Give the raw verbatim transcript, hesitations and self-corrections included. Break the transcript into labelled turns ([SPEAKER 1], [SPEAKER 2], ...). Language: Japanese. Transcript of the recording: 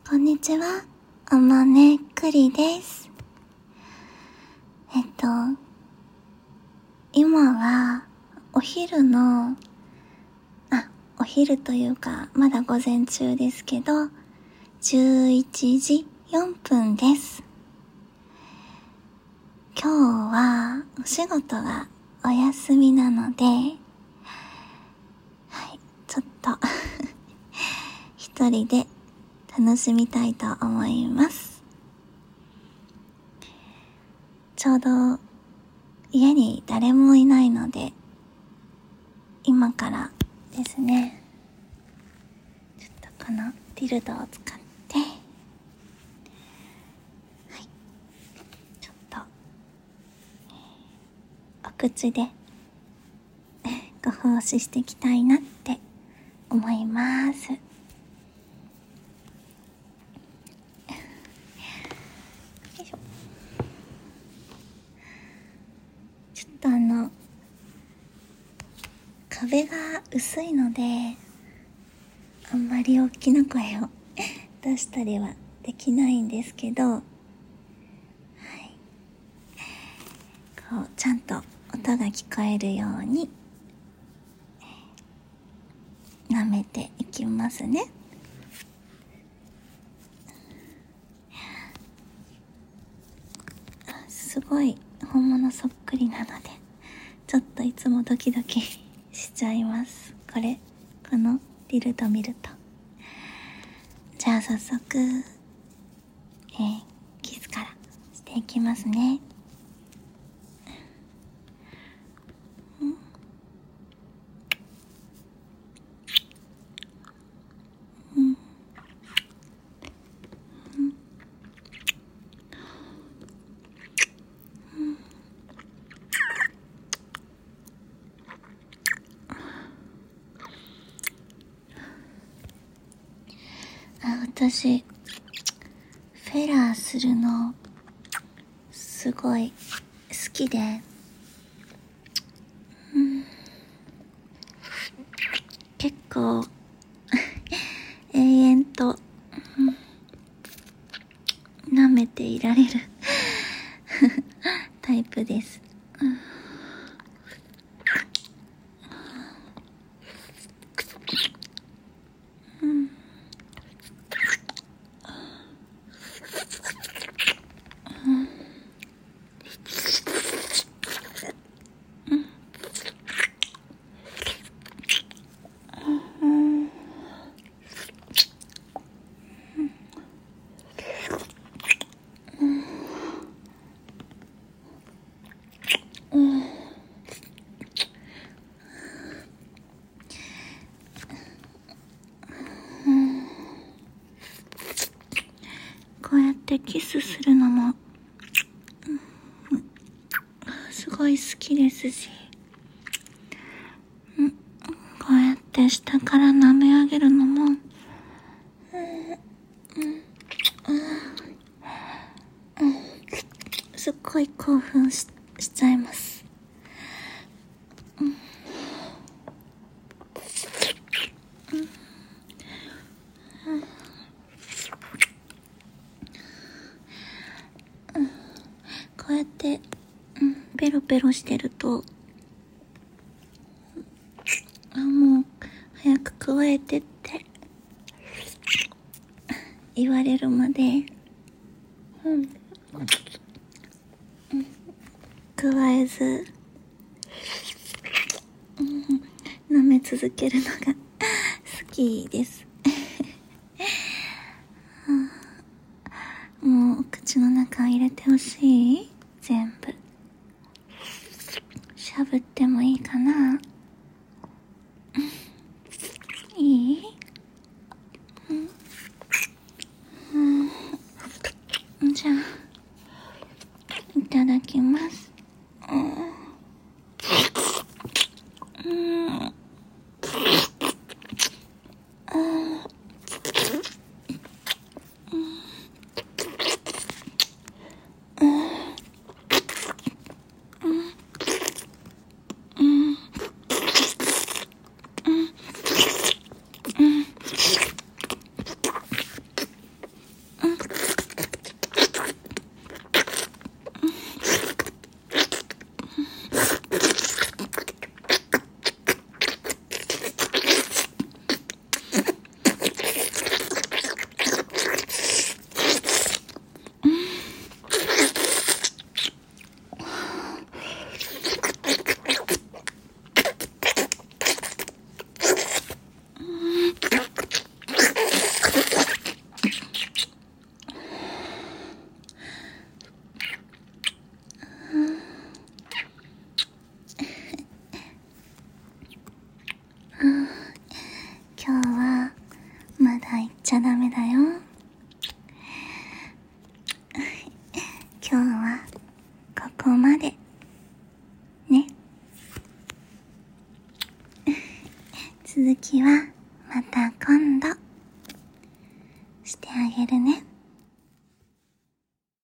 [SPEAKER 1] こんにちは、おまねくりです。えっと、今はお昼の、あ、お昼というかまだ午前中ですけど、じゅういちじよんぷんです。今日はお仕事がお休みなので、はい、ちょっと一人で楽しみたいと思います。ちょうど家に誰もいないので、今からですね、ちょっとこのディルドを使って、はい、ちょっとお口でご奉仕していきたいなって思います。ちょっとあの壁が薄いので、あんまり大きな声を出したりはできないんですけど、はい、こうちゃんと音が聞こえるように舐めていきますね。すごい本物そっくりなので、ちょっといつもドキドキしちゃいます。これこのディルド見ると。じゃあ早速、えー、キスからしていきますね。うんうんあ、私フェラーするのすごい好きで、うん、結構永遠と、うん、舐めていられるタイプです、うんうんこうやってキスするのも、うん、すごい好きですし、うん、こうやって下から舐め上げるのも、うんうんうん、すっごい興奮 し, しちゃいます、うんこうやって、うん、ペロペロしてると、あ、もう早く加えてって言われるまで、うん、うん、加えず、うん、舐め続けるのが好きです、うん、もう口の中入れてほしい？全部しゃぶってもいいかな？いい？うんうん、じゃあいただきます。うんうんよ。今日はここまでね。続きはまた今度してあげるね。